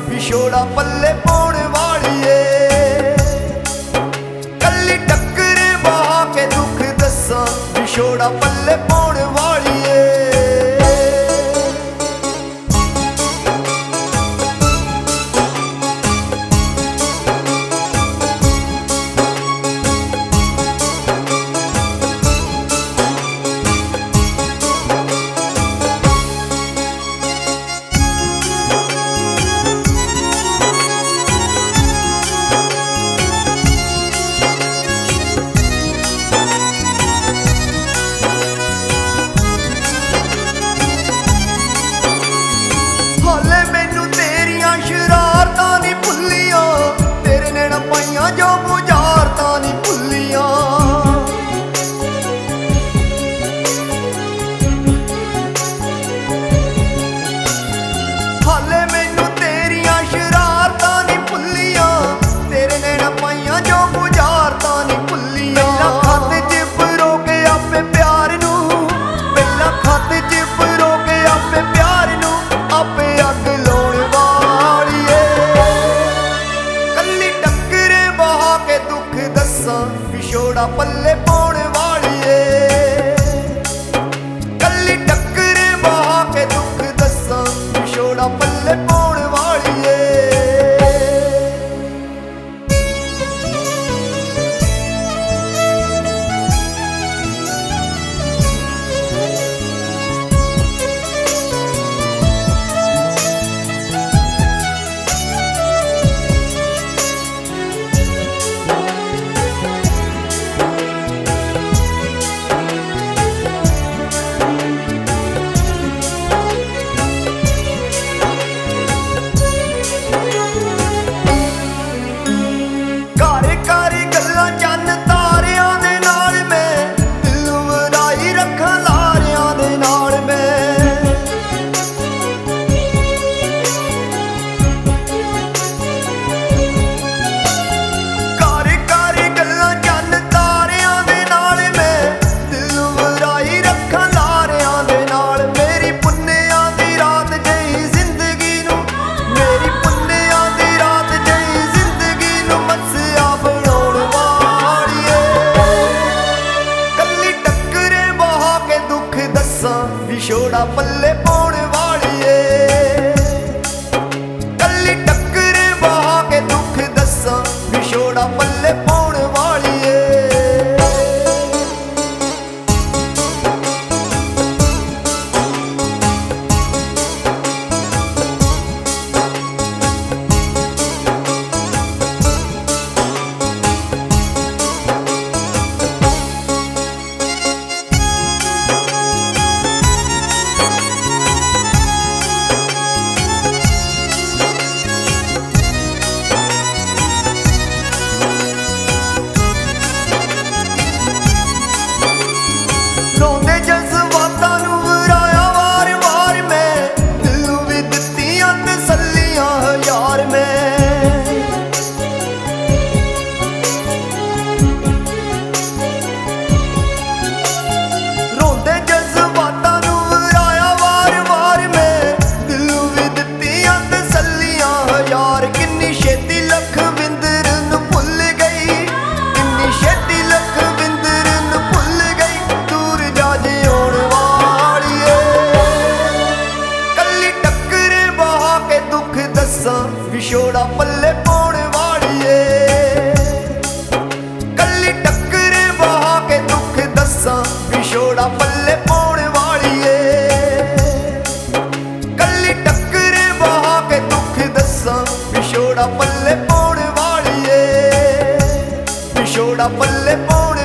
ਵਿਛੋੜਾ ਪੱਲੇ ਪਾਉਣ ਵਾਲੀਏ। ਕੱਲੀ ਟੱਕਰੇ ਬਹਾ ਕੇ ਦੁੱਖ ਦੱਸਾਂ ਵਿਛੋੜਾ ਪੱਲੇ ਪਾਉਣ ਵਾਲੀਏ। ਸ਼ਰਾਰਤਾਂ ਨੀ ਭੁੱਲੀਆਂ ਤੇਰੇ ਨੈਣਾ ਪਾਈਆਂ ਜੋ ਬੁਝਾਰਤਾਂ ਨੀ ਭੁੱਲੀਆਂ। ਹਾਲੇ ਮੈਨੂੰ ਤੇਰੀਆਂ ਸ਼ਰਾਰਤਾਂ ਨੀ ਭੁੱਲੀਆਂ ਤੇਰੇ ਨੈਣਾ ਪਾਈਆਂ ਜੋ ਬੁਝਾਰਤਾਂ ਨੀ ਭੁੱਲੀਆਂ। ਪਹਿਲਾਂ ਖਾਤੇ 'ਚ ਪਰੋ ਕੇ ਆਪੇ ਪਿਆਰ ਨੂੰ, ਪਹਿਲਾਂ ਖਾਤੇ 'ਚ ਪਰੋ ਕੇ ਆਪੇ ਪਿਆਰ ਨੂੰ ਆਪੇ ਅੱਗ ਲਾਉਣ ਵਿਛੋੜਾ ਪੱਲੇ ਪਾਉਣ ਵਾਲੀਏ। ਕੱਲੀ ਟੱਕਰੇ ਬਹਾ ਕੇ ਦੁੱਖ ਦੱਸਾਂ ਵਿਛੋੜਾ ਪੱਲੇ ਪਾਉਣ ਵਾਲੀਏ। ਵਿਛੋੜਾ ਪੱਲੇ ਪਾਉਣ ਵਾਲੀਏ। ਕੱਲੀ ਟੱਕਰੇ ਬਹਾ ਕੇ ਦੁੱਖ ਦੱਸਾਂ ਵਿਛੋੜਾ ਪੱਲੇ ਪਾਉਣ ਵਾਲੀਏ। ਜਜ਼ਬਾਤਾਂ ਨੂੰ ਵਰਾਇਆ ਵਾਰ-ਵਾਰ ਮੈਂ ਦਿਲ ਨੂੰ ਵੀ ਦਿੱਤੀਆਂ ਤਸੱਲੀਆਂ ਹਜ਼ਾਰ ਮੈਂ। ਰੋਂਦੇ ਜਜ਼ਬਾਤਾਂ ਨੂੰ ਵਰਾਇਆ ਵਾਰ-ਵਾਰ ਮੈਂ ਦਿਲ ਨੂੰ ਵੀ ਦਿੱਤੀਆਂ ਤਸੱਲੀਆਂ ਹਜ਼ਾਰ। ਕਿੰਨੀ ਛੇਤੀ ਲਖਵਿੰਦਰ ਨੂੰ ਭੁੱਲ ਗਈ, ਕਿੰਨੀ ਛੇਤੀ ਲਖਵਿੰਦਰ ਨੂੰ ਭੁੱਲ ਗਈ ਦੂਰ ਜਾ ਜਿਉਣ ਵਾਲੀਏ। ਕੱਲੀ ਟੱਕਰੇ ਬਹਾ ਕੇ ਦੁੱਖ ਦੱਸਾਂ ਵਿਛੋੜਾ ਪੱਲੇ ਪਾਉਣ ਵਾਲੀਏ। ਕੱਲੀ ਟੱਕਰੇ ਬਹਾ ਕੇ ਦੁੱਖ ਦੱਸਾਂ ਵਿਛੋੜਾ ਪੱਲੇ ਪਾਉਣ ਵਾਲੀਏ। ਕੱਲੀ ਟੱਕਰੇ ਬਹਾ ਕੇ ਦੁੱਖ ਦੱਸਾਂ ਵਿਛੋੜਾ ਪੱਲੇ ਪਾਉਣ ਵਾਲੀਏ। ਵਿਛੋੜਾ ਪੱਲੇ ਪਾਉਣ